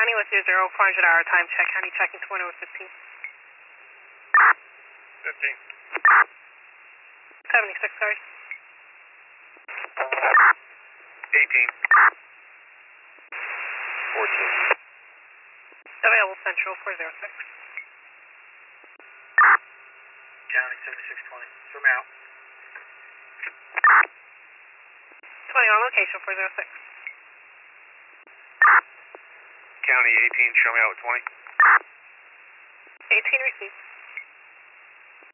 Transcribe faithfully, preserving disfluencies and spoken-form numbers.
County with zero zero, four hundred hour time check. County checking twenty with fifteen. fifteen. seventy-six, sorry. eighteen. fourteen. Available Central four zero six. County seventy-six twenty. Swim out. twenty on location four zero six. County eighteen, show me out with twenty. eighteen received.